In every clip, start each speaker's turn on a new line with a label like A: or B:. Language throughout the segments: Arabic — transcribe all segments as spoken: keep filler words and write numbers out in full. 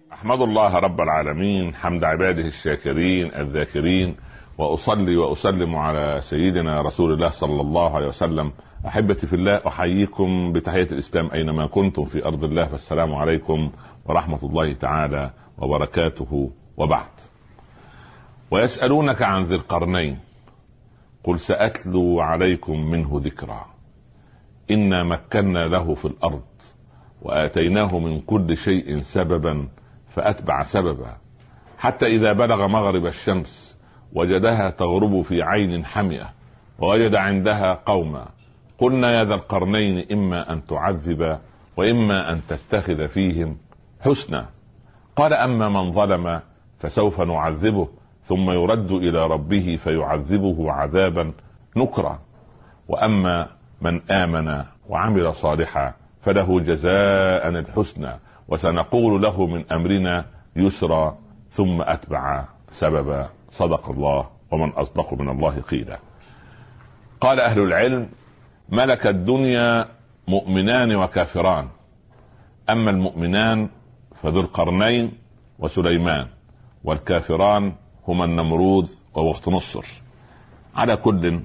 A: أحمد الله رب العالمين حمد عباده الشاكرين الذاكرين، وأصلي وأسلم على سيدنا رسول الله صلى الله عليه وسلم. أحبتي في الله، أحييكم بتحية الإسلام أينما كنتم في أرض الله، فالسلام عليكم ورحمة الله تعالى وبركاته. وبعد، ويسألونك عن ذي القرنين قل سأتلو عليكم منه ذكرا إنا مكنا له في الأرض وآتيناه من كل شيء سببا فأتبع سببا حتى إذا بلغ مغرب الشمس وجدها تغرب في عين حمئة ووجد عندها قوما قلنا يا ذا القرنين إما أن تعذب وإما أن تتخذ فيهم حسنا قال أما من ظلم فسوف نعذبه ثم يرد إلى ربه فيعذبه عذابا نكرا وأما من آمن وعمل صالحا فله جزاء الحسنى وسنقول له من أمرنا يسرا ثم أتبع سببا. صدق الله ومن أصدق من الله قيلا. قال أهل العلم: ملك الدنيا مؤمنان وكافران، أما المؤمنان فذو القرنين وسليمان، والكافران هما النمرود ووقت نصر. على كل،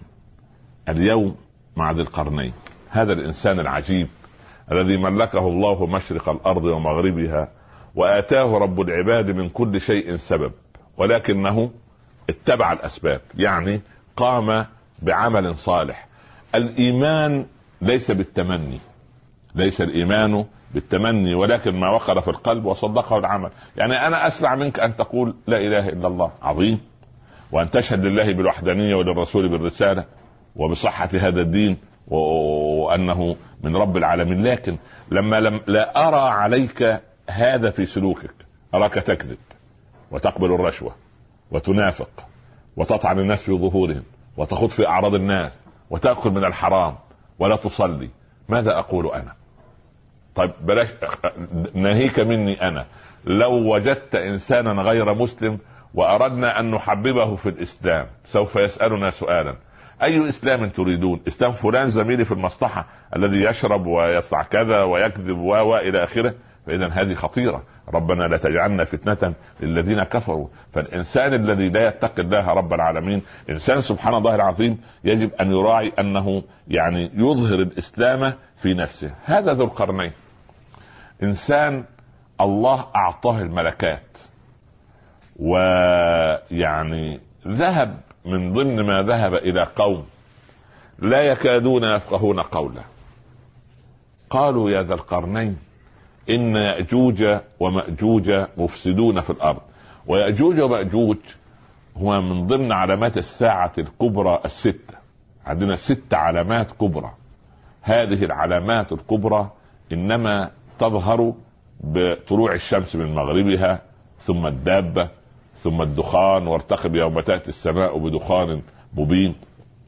A: اليوم مع ذي القرنين، هذا الإنسان العجيب الذي ملكه الله مشرق الأرض ومغربها وآتاه رب العباد من كل شيء سبب، ولكنه اتبع الأسباب، يعني قام بعمل صالح. الإيمان ليس بالتمني، ليس الإيمان بالتمني، ولكن ما وقر في القلب وصدقه العمل. يعني أنا أسمع منك أن تقول لا إله إلا الله، عظيم، وأن تشهد لله بالوحدانية وللرسول بالرسالة وبصحة هذا الدين وأنه من رب العالمين، لكن لما لم لا أرى عليك هذا في سلوكك، أراك تكذب وتقبل الرشوة وتنافق وتطعن الناس في ظهورهم وتخوض في أعراض الناس وتأكل من الحرام ولا تصلي، ماذا أقول أنا؟ طيب بلاش، ناهيك مني أنا، لو وجدت إنسانا غير مسلم وأردنا أن نحببه في الإسلام سوف يسألنا سؤالا: أي إسلام تريدون؟ إسلام فلان زميلي في المصلحة الذي يشرب ويصنع كذا ويكذب و إلى آخره. فإذا هذه خطيرة. ربنا لا تجعلنا فتنة للذين كفروا. فالإنسان الذي لا يتقي الله رب العالمين، إنسان سبحان الله العظيم، يجب أن يراعي أنه يعني يظهر الإسلام في نفسه. هذا ذو القرنين إنسان الله أعطاه الملكات، ويعني ذهب من ضمن ما ذهب إلى قوم لا يكادون يفقهون قوله. قالوا يا ذا القرنين إن يأجوج ومأجوج مفسدون في الأرض. ويأجوج ومأجوج هو من ضمن علامات الساعة الكبرى الستة. عندنا ست علامات كبرى. هذه العلامات الكبرى إنما تظهر بطلوع الشمس من مغربها، ثم الدابة، ثم الدخان، وارتقب يوم تأتي السماء بدخان مبين.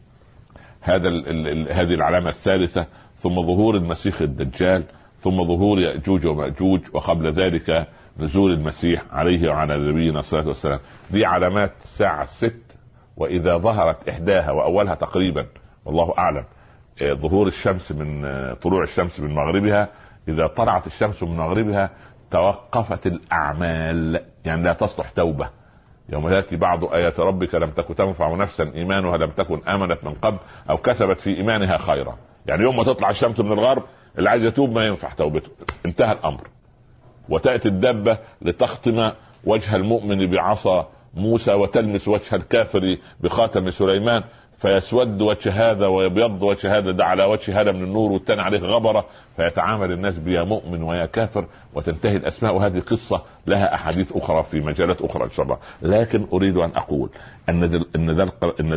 A: هذا ال ال هذه العلامة الثالثة. ثم ظهور المسيح الدجال، ثم ظهور يأجوج ومأجوج، وقبل ذلك نزول المسيح عليه وعلى نبينا الصلاة والسلام. دي علامات الساعة الست. وإذا ظهرت إحداها وأولها تقريبا والله أعلم ظهور الشمس من طلوع الشمس من مغربها، إذا طلعت الشمس من مغربها توقفت الأعمال، يعني لا تصلح توبة. يوم يأتي بعض آيات ربك لم تكن تنفع نفسا إيمانها لم تكن آمنت من قبل أو كسبت في إيمانها خيرا. يعني يوم ما تطلع الشمس من الغرب اللي عايز يتوب ما ينفع توبته، انتهى الأمر. وتأتي الدابة لتختم وجه المؤمن بعصا موسى وتلمس وجه الكافر بخاتم سليمان، فيسود وجه هذا ويبيض وجه هذا، ده على وجه هذا من النور والتاني عليه غبرة، فيتعامل الناس بيا مؤمن ويا كافر، وتنتهي الأسماء. وهذه قصة لها أحاديث أخرى في مجالات أخرى إن شاء الله. لكن أريد أن أقول أن ذي إن ذي إن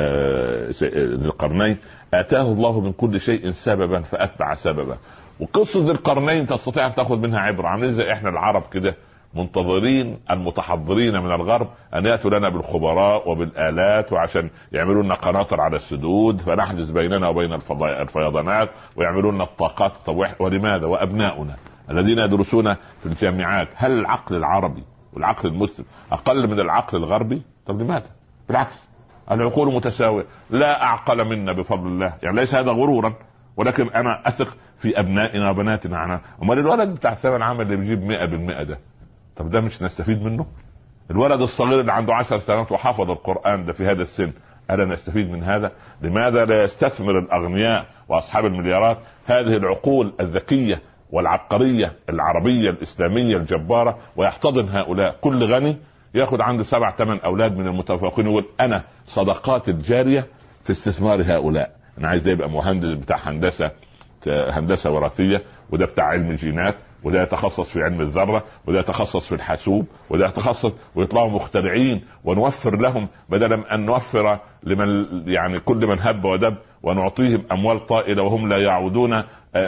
A: ذي القرنين آتاه الله من كل شيء سببا فأتبع سببا. وقصة ذي القرنين تستطيع أن تأخذ منها عبرة. عاملين زي إحنا العرب كده منتظرين المتحضرين من الغرب أن يأتوا لنا بالخبراء وبالآلات، وعشان يعملوا لنا قناطر على السدود فنحجز بيننا وبين الفيضانات، ويعملوا لنا الطاقات. طب ولماذا؟ وأبناؤنا الذين يدرسون في الجامعات، هل العقل العربي والعقل المسلم أقل من العقل الغربي؟ طب لماذا؟ بالعكس، العقول متساوية، لا أعقل منا بفضل الله. يعني ليس هذا غرورا، ولكن أنا أثق في أبنائنا وبناتنا. أنا أمال الولد بتاع الثانوي العام اللي بيجيب مئة بالمئة ده طب ده مش نستفيد منه؟ الولد الصغير اللي عنده عشر سنوات وحفظ القرآن ده في هذا السن، ألا نستفيد من هذا؟ لماذا لا يستثمر الأغنياء وأصحاب المليارات هذه العقول الذكية والعبقرية العربية الإسلامية الجبارة ويحتضن هؤلاء؟ كل غني ياخد عنده سبع ثمان أولاد من المتفوقين يقول أنا صدقات الجارية في استثمار هؤلاء. أنا عايز يبقى مهندس بتاع هندسة هندسة وراثية، وده بتاع علم الجينات، وده يتخصص في علم الذرة، وده يتخصص في الحاسوب، وده يتخصص، ويطلعوا مخترعين ونوفر لهم بدلا أن نوفر لمن يعني كل من هب ودب ونعطيهم أموال طائلة وهم لا يعودون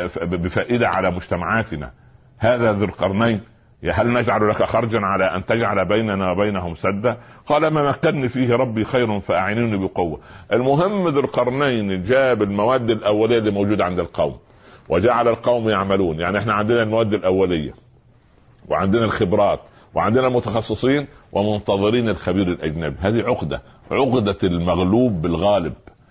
A: بفائدة على مجتمعاتنا. هذا ذو القرنين هل نجعل لك خرجا على أن تجعل بيننا وبينهم سدا؟ قال ما مكنني فيه ربي خير فأعينوني بقوة. المهم ذو القرنين جاب المواد الأولية اللي موجودة عند القوم وجعل القوم يعملون. يعني احنا عندنا المواد الأولية وعندنا الخبرات وعندنا المتخصصين ومنتظرين الخبير الأجنبي. هذه عقدة، عقدة المغلوب بالغالب،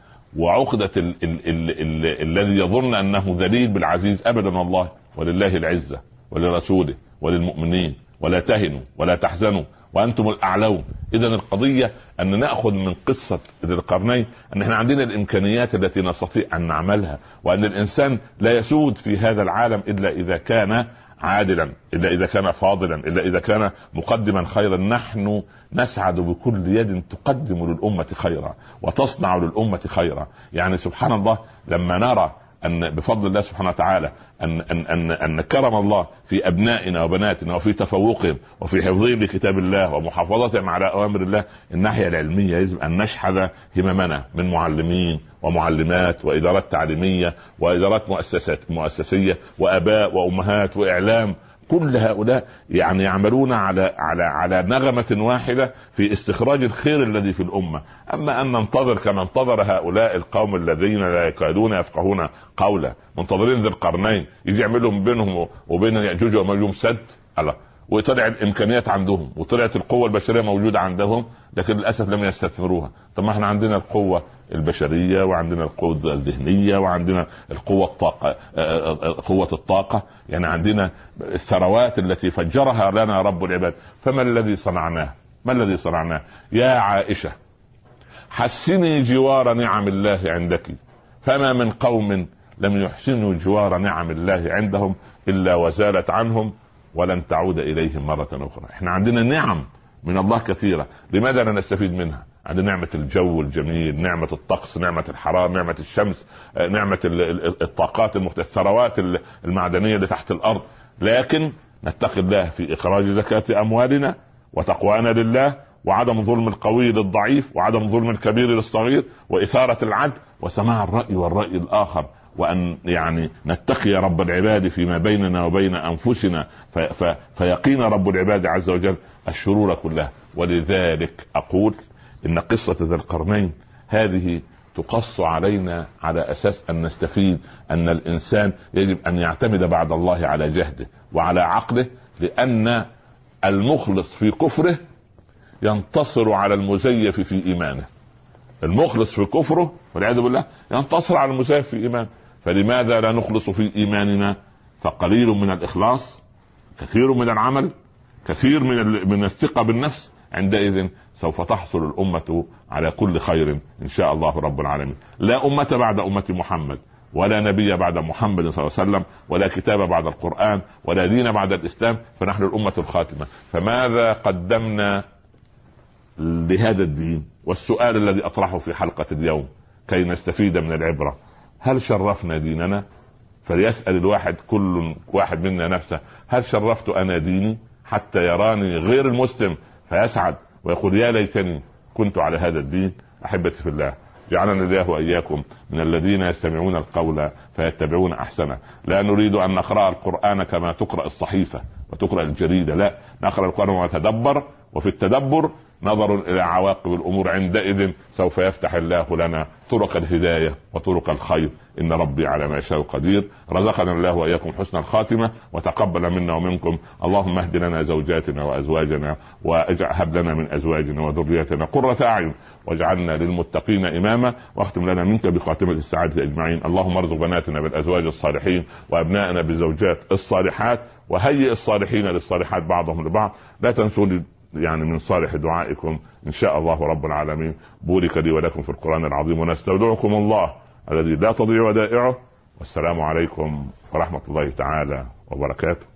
A: وعقدة ال- ال- ال- ال- الذي يظن أنه ذليل بالعزيز. أبدا والله، ولله العزة ولرسوله وللمؤمنين ولا تهنوا ولا تحزنوا وأنتم الأعلون. إذن القضية أن نأخذ من قصة ذي القرنين أن احنا عندنا الإمكانيات التي نستطيع أن نعملها، وأن الإنسان لا يسود في هذا العالم إلا إذا كان عادلا، إلا إذا كان فاضلا، إلا إذا كان مقدما خيرا. نحن نسعد بكل يد تقدم للأمة خيرا وتصنع للأمة خيرا. يعني سبحان الله لما نرى أن بفضل الله سبحانه وتعالى أن أن أن أن كرم الله في أبنائنا وبناتنا وفي تفوقهم وفي حفظهم لكتاب الله ومحافظتهم على أوامر الله. الناحية العلمية يجب أن نشحذ هممنا من معلمين ومعلمات وإدارات تعليمية وإدارات مؤسسات مؤسسية وآباء وأمهات وإعلام. كل هؤلاء يعني يعملون على على على نغمة واحدة في استخراج الخير الذي في الأمة. أما أن ننتظر كما انتظر هؤلاء القوم الذين لا يكادون يفقهون قولا، منتظرين ذي القرنين يجي يعملهم بينهم وبين يأجوج ومأجوج سد، الله، وطلع الامكانيات عندهم وطلعت القوه البشريه موجوده عندهم، لكن للاسف لم يستثمروها. طب ما احنا عندنا القوه البشريه وعندنا القوه الذهنيه وعندنا القوه الطاقه قوه الطاقه، يعني عندنا الثروات التي فجرها لنا رب العباد. فما الذي صنعناه؟ ما الذي صنعناه يا عائشه؟ حسني جوار نعم الله عندك، فما من قوم لم يحسنوا جوار نعم الله عندهم الا وزالت عنهم ولن تعود إليهم مرة أخرى. احنا عندنا نعم من الله كثيرة، لماذا لا نستفيد منها؟ عندنا نعمة الجو الجميل، نعمة الطقس، نعمة الحرارة، نعمة الشمس، نعمة الطاقات المختلفة، الثروات المعدنية اللي تحت الأرض. لكن نتقي الله في إخراج زكاة أموالنا وتقوانا لله وعدم ظلم القوي للضعيف وعدم ظلم الكبير للصغير وإثارة العدل وسماع الرأي والرأي الآخر، وأن يعني نتقي رب العباد فيما بيننا وبين أنفسنا في في فيقينا رب العباد عز وجل الشرور كلها. ولذلك أقول إن قصة ذي القرنين هذه تقص علينا على أساس أن نستفيد أن الإنسان يجب أن يعتمد بعد الله على جهده وعلى عقله، لأن المخلص في كفره ينتصر على المزيف في إيمانه. المخلص في كفره والعياذ بالله ينتصر على المزيف في إيمانه. فلماذا لا نخلص في إيماننا؟ فقليل من الإخلاص، كثير من العمل، كثير من من الثقة بالنفس، عندئذ سوف تحصل الأمة على كل خير إن شاء الله رب العالمين. لا أمة بعد أمة محمد، ولا نبي بعد محمد صلى الله عليه وسلم، ولا كتاب بعد القرآن، ولا دين بعد الإسلام، فنحن الأمة الخاتمة. فماذا قدمنا لهذا الدين؟ والسؤال الذي أطرحه في حلقة اليوم كي نستفيد من العبرة: هل شرفنا ديننا؟ فليسأل الواحد كل واحد منا نفسه: هل شرفت أنا ديني حتى يراني غير المسلم فيسعد ويقول يا ليتني كنت على هذا الدين؟ أحبتي في الله، جعلنا الله وإياكم من الذين يستمعون القول فيتبعون أحسنه. لا نريد أن نقرأ القرآن كما تقرأ الصحيفة وتقرأ الجريدة، لا، نقرأ القرآن ونتدبر، وفي التدبر نظر الى عواقب الامور، عندئذ سوف يفتح الله لنا طرق الهدايه وطرق الخير. ان ربي على ما يشاء قدير. رزقنا الله واياكم حسن الخاتمه وتقبل منا ومنكم. اللهم اهد لنا زوجاتنا وازواجنا وهب لنا من ازواجنا وذرياتنا قرة اعين واجعلنا للمتقين اماما، واختم لنا منك بخاتمه السعاده اجمعين. اللهم ارزق بناتنا بالازواج الصالحين وابنائنا بالزوجات الصالحات، وهيئ الصالحين للصالحات بعضهم لبعض. لا تنسوا يعني من صالح دعائكم إن شاء الله رب العالمين. بورك لي ولكم في القرآن العظيم، ونستودعكم الله الذي لا تضيع ودائعه. والسلام عليكم ورحمة الله تعالى وبركاته.